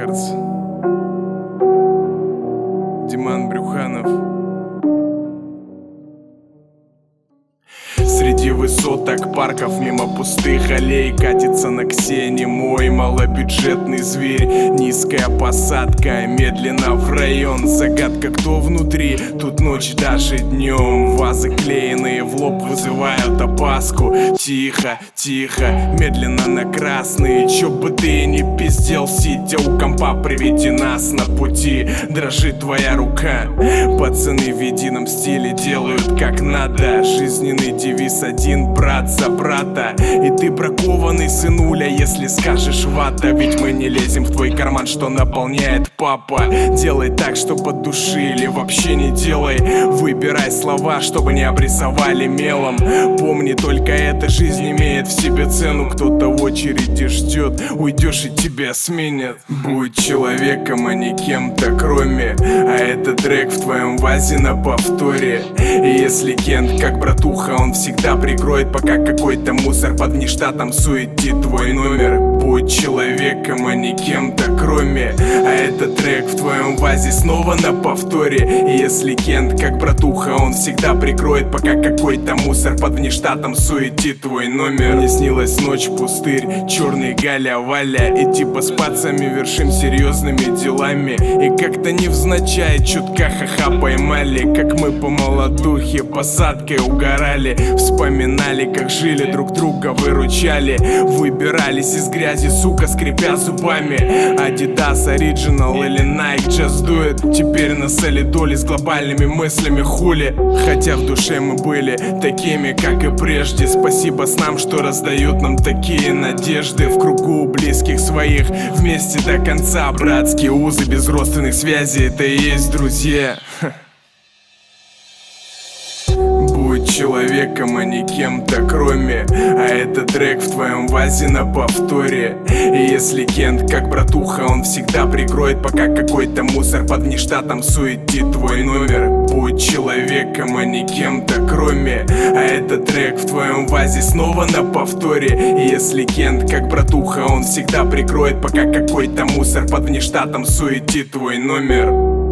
Рекордс. Диман Брюханов. Среди высоток парков, мимо пустых аллей катится на Ксении мой малобюджетный зверь. Низкая посадка, медленно в район. Загадка, кто внутри, тут ночь даже днем. Вазы клеенные в лоб вызывают опаску. Тихо, тихо, медленно на красный. Чё бы ты ни пиздел, сидя у компа, приведи нас на пути. Дрожит твоя рука. Пацаны в едином стиле делают как надо. Жизненный девиз один: брат за брата. И ты бракованный сынуля, если скажешь вата. Ведь мы не лезем в твой карман, что наполняет папа. Делай так, чтобы от души, или вообще не делай. Выбирай слова, чтобы не обрисовали мелом. Помни, только эта жизнь имеет в себе цену. Кто-то в очереди ждет, уйдешь и тебя сменят. Будь человеком, а не кем-то кроме. А этот трек в твоем вазе на повторе. И если Кент как братуха, он всегда прикроет, пока какой-то мусор под внештатом суетит твой номер. Будь человеком, а не кем-то кроме. А этот трек в твоем вазе снова на повторе. И если Кент как братуха, он всегда прикроет, пока какой-то мусор под внештатом суетит твой номер. Мне снилась ночь, пустырь, черный Галя Валя. И типа с пацами вершим серьезными делами. И как-то невзначай чутка ха-ха поймали, как мы по молодухе посадкой угорали. Вспоминали, как жили, друг друга выручали. Выбирались из грязи, сука, скрипя зубами. Adidas Original или Nike Just Do It. Теперь на солидоле с глобальными мыслями хули. Хотя в душе мы были такими, как и прежде. Спасибо снам, что раздают нам такие надежды. В кругу близких своих, вместе до конца. Братские узы без родственных связей, это и есть друзья. Человеком, а не кем-то кроме. А этот трек в твоем вазе на повторе. И если Кент как братуха, он всегда прикроет, пока какой-то мусор под внештатом суетит твой номер. Будь человеком, а не кем-то кроме. А этот трек в твоем вазе снова на повторе. И если Кент как братуха, он всегда прикроет, пока какой-то мусор под внештатом суетит твой номер.